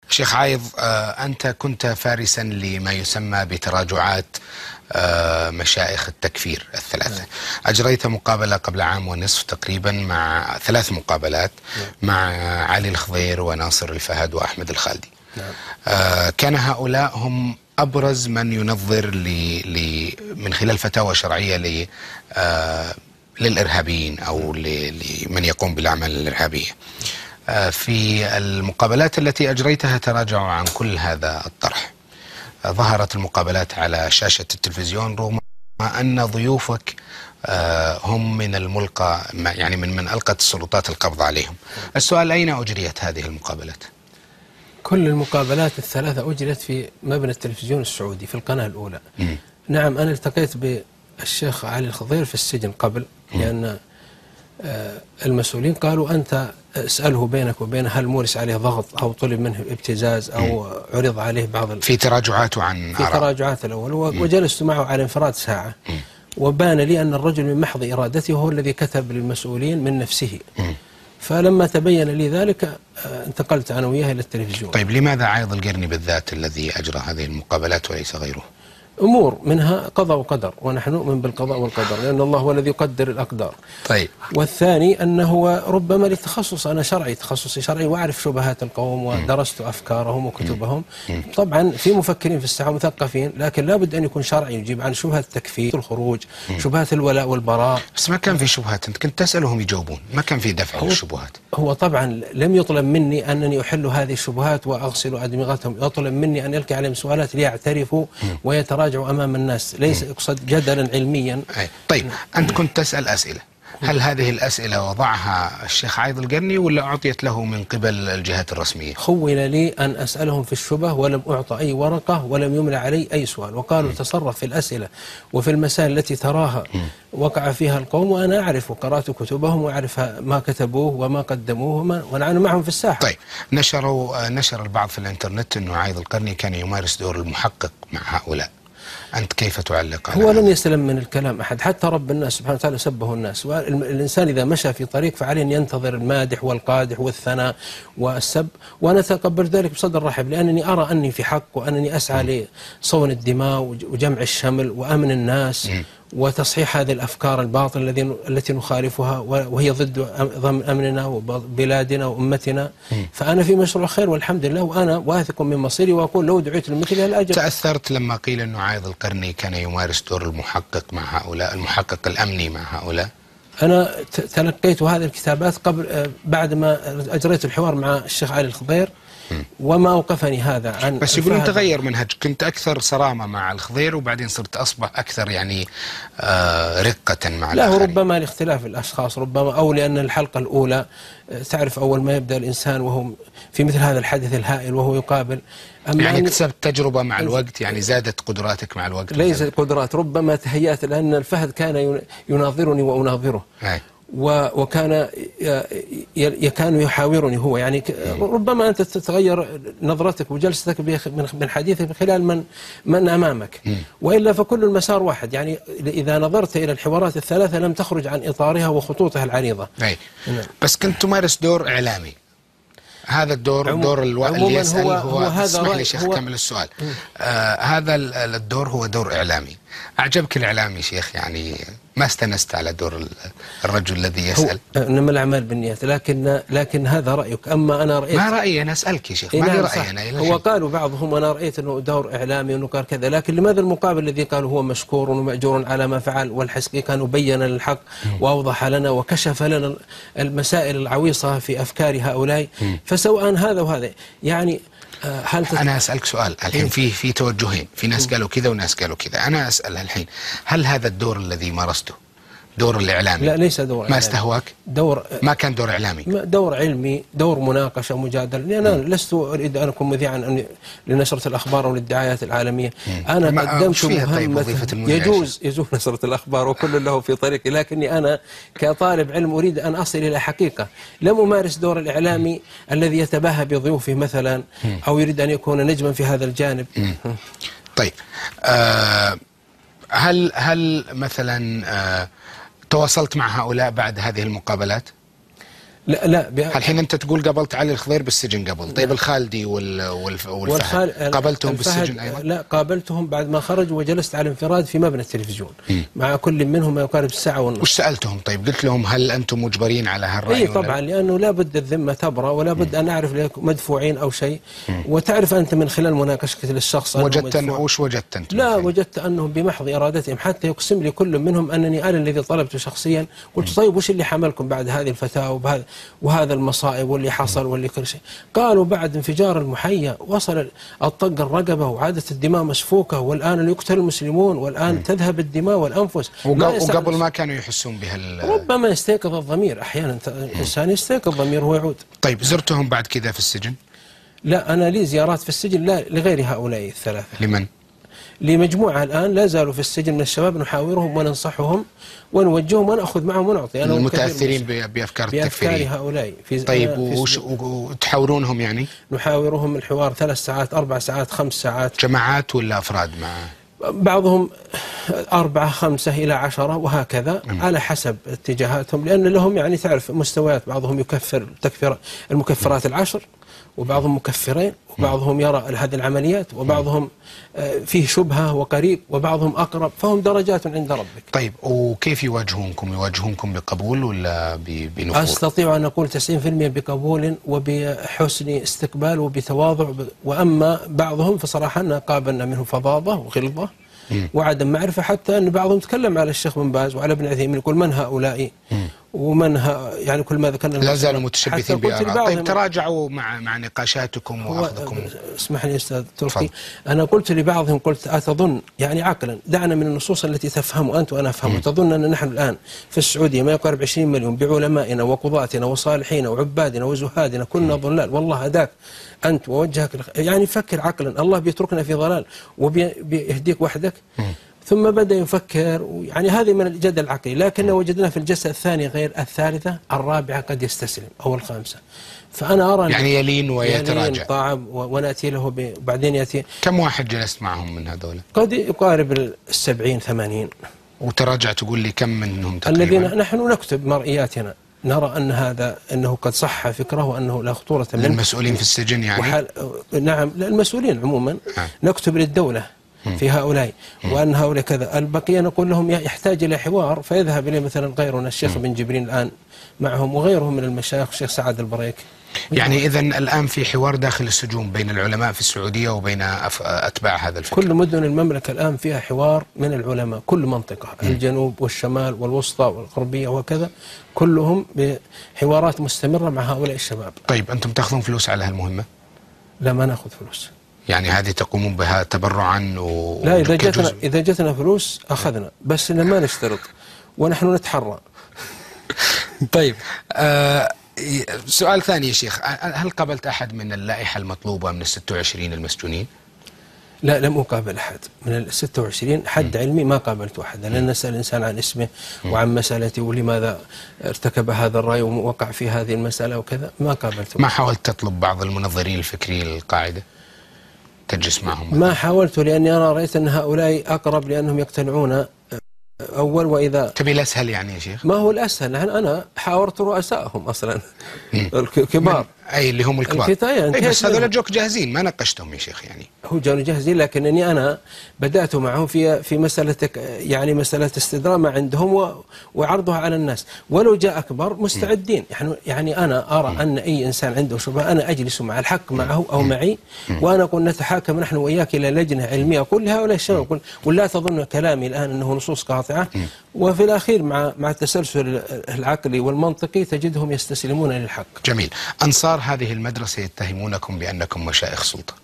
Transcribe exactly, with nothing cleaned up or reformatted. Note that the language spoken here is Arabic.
شيخ عايض، أنت كنت فارسا لما يسمى بتراجعات مشايخ التكفير الثلاثة. أجريت مقابلة قبل عام ونصف تقريبا، مع ثلاث مقابلات مع علي الخضير وناصر الفهد وأحمد الخالدي. كان هؤلاء هم أبرز من ينظر ل... ل... من خلال فتاوى شرعية ل... للإرهابيين أو ل... لمن يقوم بالأعمال الإرهابية. في المقابلات التي أجريتها تراجعوا عن كل هذا الطرح. ظهرت المقابلات على شاشة التلفزيون رغم أن ضيوفك هم من الملقى، يعني من من ألقت السلطات القبض عليهم. السؤال: أين أجريت هذه المقابلات؟ كل المقابلات الثلاثة أجرت في مبنى التلفزيون السعودي في القناة الأولى. م. نعم، أنا التقيت بالشيخ علي الخضير في السجن قبل، لأن المسؤولين قالوا أنت اسأله بينك وبينه هل مورس عليه ضغط أو طلب منه ابتزاز أو م. عرض عليه بعض في تراجعاته عن في تراجعات الأول، وجلست معه على انفراد ساعة. م. وبان لي أن الرجل من محض إرادته هو الذي كتب للمسؤولين من نفسه. م. فلما تبين لي ذلك انتقلت أنا وياه إلى التلفزيون. طيب، لماذا عايض القرني بالذات الذي أجرى هذه المقابلات وليس غيره؟ أمور منها قضاء وقدر، ونحن نؤمن بالقضاء والقدر لأن الله هو الذي يقدر الأقدار. طيب. والثاني أنه ربما لتخصص، أنا شرعي، تخصصي شرعي، وأعرف شبهات القوم ودرست أفكارهم وكتبهم. م. طبعا في مفكرين في الساحة مثقفين، لكن لابد أن يكون شرعي يجيب عن شبهة التكفير، الخروج، م. شبهات الولاء والبراء. بس ما كان في شبهات، أنت كنت تسألهم يجاوبون، ما كان في دفع للشبهات. هو طبعا لم يطلب مني أنني أحل هذه الشبهات وأغسل أدمغتهم، يطلب مني أن يلقي عليهم سؤالات ليعترفوا ويتراجعوا أمام الناس، ليس يقصد جدلا علميا. طيب، أنت كنت تسأل أسئلة، هل هذه الأسئلة وضعها الشيخ عايض القرني ولا أعطيت له من قبل الجهات الرسمية؟ خول لي أن أسألهم في الشبه ولم أعطى أي ورقة ولم يملى علي أي سؤال، وقالوا م. تصرف في الأسئلة وفي المسائل التي تراها م. وقع فيها القوم، وأنا أعرف وقرأت كتبهم وأعرف ما كتبوه وما قدموه ونحن معهم في الساحة. طيب، نشروا نشر البعض في الإنترنت أنه عايض القرني كان يمارس دور المحقق مع هؤلاء، أنت كيف تعلق على هو لن يسلم من الكلام أحد، حتى رب الناس سبحانه وتعالى سبه الناس، والإنسان إذا مشى في طريق فعليه أن ينتظر المادح والقادح والثناء والسب، وأنا أتقبل ذلك بصدر رحب، لأنني أرى أني في حق، وأنني أسعى لصون الدماء وجمع الشمل وأمن الناس م. وتصحيح هذه الأفكار الباطلة التي نخالفها وهي ضد أمننا وبلادنا وأمتنا. م. فأنا في مشروع خير والحمد لله، وأنا واثق من مصيري، وأقول لو دعيت لمثلها الأجر. تأثرت لما قيل أنه عايض القرني كان يمارس دور المحقق مع هؤلاء، المحقق الأمني مع هؤلاء؟ أنا تلقيت هذه الكتابات قبل بعد ما أجريت الحوار مع الشيخ علي الخضير، وما أوقفني هذا عن. بس يقولون تغير منهج، كنت أكثر صرامة مع الخضير وبعدين صرت أصبح أكثر يعني آه رقة مع لا، الآخرين. ربما لاختلاف الأشخاص، ربما أو لأن الحلقة الأولى تعرف أول ما يبدأ الإنسان وهو في مثل هذا الحدث الهائل وهو يقابل، أما يعني اكتسبت تجربة مع الوقت، يعني زادت قدراتك مع الوقت؟ ليست قدرات، ربما تهيأت، لأن الفهد كان يناظرني وأناظره. أي. وكان كان يحاورني هو، يعني ربما أنت تتغير نظرتك وجلستك من حديثك خلال من من أمامك، وإلا فكل المسار واحد. يعني إذا نظرت إلى الحوارات الثلاثة لم تخرج عن إطارها وخطوطها العريضة. أي. بس كنت تمارس دور إعلامي، هذا الدور دور الو... اللي يسأل هو, هو هذا. اسمح لي شيخ كمل السؤال. آه هذا الدور هو دور إعلامي. أعجبك الإعلامي شيخ؟ يعني ما استنست على دور الرجل الذي يسأل؟ إنما الأعمال بالنيات، لكن لكن هذا رأيك، أما أنا رأيت. ما رأيي أنا أسألك يا شيخ، ما لي رأيي أنا. هو قالوا بعضهم أنا رأيت أنه دور إعلامي وأنه قال كذا، لكن لماذا المقابل الذي قالوا هو مشكور ومأجور على ما فعل، والحسقي كان بين الحق وأوضح لنا وكشف لنا المسائل العويصة في أفكار هؤلاء. فسواء هذا وهذا يعني هل تت... أنا أسألك سؤال الحين، في في توجهين، في ناس قالوا كذا وناس قالوا كذا. أنا أسأل الحين، هل هذا الدور الذي مارسته دور الإعلامي؟ لا، ليس دور إعلامي. ما استهواك؟ دور ما كان دور إعلامي، دور علمي، دور مناقشة مجادلة، لأن أنا لست أريد أن أكون مذيعا لنشرة الأخبار أو للدعايات العالمية. م. أنا قدمت مهمة. طيب يجوز يجوز نشرة الأخبار وكل له في طريقي، لكني أنا كطالب علم أريد أن أصل إلى حقيقة. لم أمارس دور الإعلامي م. الذي يتباهى بضيوفه مثلا م. أو يريد أن يكون نجما في هذا الجانب. م. طيب، آه هل هل مثلا آه تواصلت مع هؤلاء بعد هذه المقابلات؟ لا لا الحين أنت تقول قابلت علي الخضير بالسجن قبل، طيب الخالدي وال والفهد قابلتهم بالسجن أيضا؟ لا، قابلتهم بعد ما خرج وجلست على انفراد في مبنى التلفزيون م. مع كل منهم ما يقارب الساعة ونص. وش سألتهم طيب؟ قلت لهم هل أنتم مجبرين على هالرأي؟ اي طبعا، لأنه لا بد الذمة تبرأ ولا بد أن أعرف مدفوعين أو شيء، وتعرف أنت من خلال مناقشتك للشخص. وجدت أنه وش وجدت أنت؟ لا، وجدت أنهم بمحض إرادتهم، حتى يقسم لي كل منهم أنني أنا الذي طلبته شخصيا. قلت طيب وش اللي حملكم بعد هذه الفتاة وبهذا وهذا المصائب واللي حصل واللي كل شيء؟ قالوا بعد انفجار المحيا وصل الطق الرقبة وعادت الدماء مسفوكة، والآن يقتل المسلمون، والآن م. تذهب الدماء والأنفس. وقبل ما كانوا يحسون بهال ربما يستيقظ الضمير أحيانا، الإنسان يستيقظ ضميره ويعود. طيب زرتهم بعد كذا في السجن؟ لا، أنا لي زيارات في السجن لا لغير هؤلاء الثلاثة. لمن؟ لمجموعة الآن لا زالوا في السجن من الشباب، نحاورهم وننصحهم ونوجههم ونأخذ معهم ونعطي. أنا المتأثرين بأفكار التكفيرية. بأفكار هؤلاء. في طيب وتحاورونهم يعني؟ نحاورهم الحوار ثلاث ساعات أربع ساعات خمس ساعات. جماعات ولا أفراد مع؟ بعضهم أربعة خمسة إلى عشرة وهكذا م. على حسب اتجاهاتهم، لأن لهم يعني تعرف مستويات، بعضهم يكفر تكفير المكفرات العشر، وبعضهم مكفرين، وبعضهم يرى هذه العمليات، وبعضهم فيه شبهة وقريب، وبعضهم أقرب، فهم درجات عند ربك. طيب وكيف يواجهونكم؟ يواجهونكم بقبول ولا بنفور؟ أستطيع أن أقول تسعين بالمئة بقبول وبحسن استقبال وبتواضع، وأما بعضهم فصراحة أننا قابلنا منه فظاظة وغلظة وعدم معرفة، حتى أن بعضهم تكلم على الشيخ بن باز وعلى ابن عثيمين يقول من هؤلاء ومن ها يعني كل ما ذكرنا لا زالوا متشبثين بآراء. طيب تراجعوا مع مع نقاشاتكم وأخذكم. اسمح لي أستاذ تركي، أنا قلت لبعضهم قلت أتظن يعني عقلا دعنا من النصوص التي تفهم أنت وأنا أفهم، تظن أن نحن الآن في السعودية ما يقارب عشرين مليون بعلمائنا وقضاتنا وصالحين وعبادنا وزهادنا كنا ضلال، والله هداك أنت ووجهك يعني فكر عقلا، الله بيتركنا في ضلال وبيهديك وحدك. ثم بدأ يفكر، يعني هذه من الجدل العقلي، لكن وجدنا في الجلسة الثانية غير الثالثة الرابعة قد يستسلم أو الخامسة، فأنا أرى يعني يلين ويتراجع، يلين طاعم ونأتي له بعدين يأتي. كم واحد جلست معهم من هذول؟ قد يقارب السبعين ثمانين. وتراجع تقول لي كم منهم تقريبا؟ الذين نحن نكتب مرئياتنا، نرى أن هذا أنه قد صح فكره وأنه لا خطورة منه. المسؤولين في السجن يعني؟ وحال نعم، المسؤولين عموما آه. نكتب للدولة في هؤلاء وأن هؤلاء كذا، البقية نقول لهم يحتاج إلى حوار، فيذهب إليه مثلا غيرنا الشيخ بن جبرين الآن معهم وغيرهم من المشايخ، الشيخ سعد البريك. يعني إذن الآن في حوار داخل السجون بين العلماء في السعودية وبين أتباع هذا الفكر؟ كل مدن المملكة الآن فيها حوار من العلماء، كل منطقة م. الجنوب والشمال والوسطى والغربية وكذا، كلهم بحوارات مستمرة مع هؤلاء الشباب. طيب أنتم تأخذون فلوس على هالمهمة؟ لا، ما نأخذ فلوس. يعني هذه تقومون بها تبرعا و... لا، إذا جتنا إذا جتنا فلوس أخذنا، بس إن ما نشترط ونحن نتحرى. طيب آه سؤال ثاني يا شيخ، هل قابلت أحد من اللائحة المطلوبة من الستة وعشرين المسجونين؟ لا، لم أقابل أحد من الستة وعشرين، حد م. علمي ما قابلت أحدا، لأن نسأل الإنسان عن اسمه م. وعن مسألته ولماذا ارتكب هذا الرأي ووقع في هذه المسألة وكذا، ما قابلت. ما حاولت تطلب بعض المنظرين الفكريين للقاعدة تجلس معهم؟ ما حاولت، لأني أنا رأيت أن هؤلاء أقرب لأنهم يقتنعون أول، وإذا تبي الأسهل يعني يا شيخ؟ ما هو الأسهل، أنا حاورت رؤسائهم أصلا الكبار، أي اللي هم الكبار، أي بس هذول جوك جاهزين ما ناقشتهم يا شيخ يعني؟ هو جانوا جاهزين، لكنني أنا بدأت معهم في في مسألة يعني مسألة استدراء ما عندهم وعرضها على الناس، ولو جاء أكبر مستعدين. يعني يعني أنا أرى أن أي إنسان عنده شبهة أنا أجلس مع الحق معه أو معي، وأنا أقول نتحاكم نحن وإياك إلى لجنة علمية، أقول لهؤلاء الشباب أقول ولا تظن كلامي الآن أنه نصوص قاطعة، وفي الأخير مع مع التسلسل العقلي والمنطقي تجدهم يستسلمون للحق. جميل. أنصار هذه المدرسة يتهمونكم بأنكم مشايخ سلطة.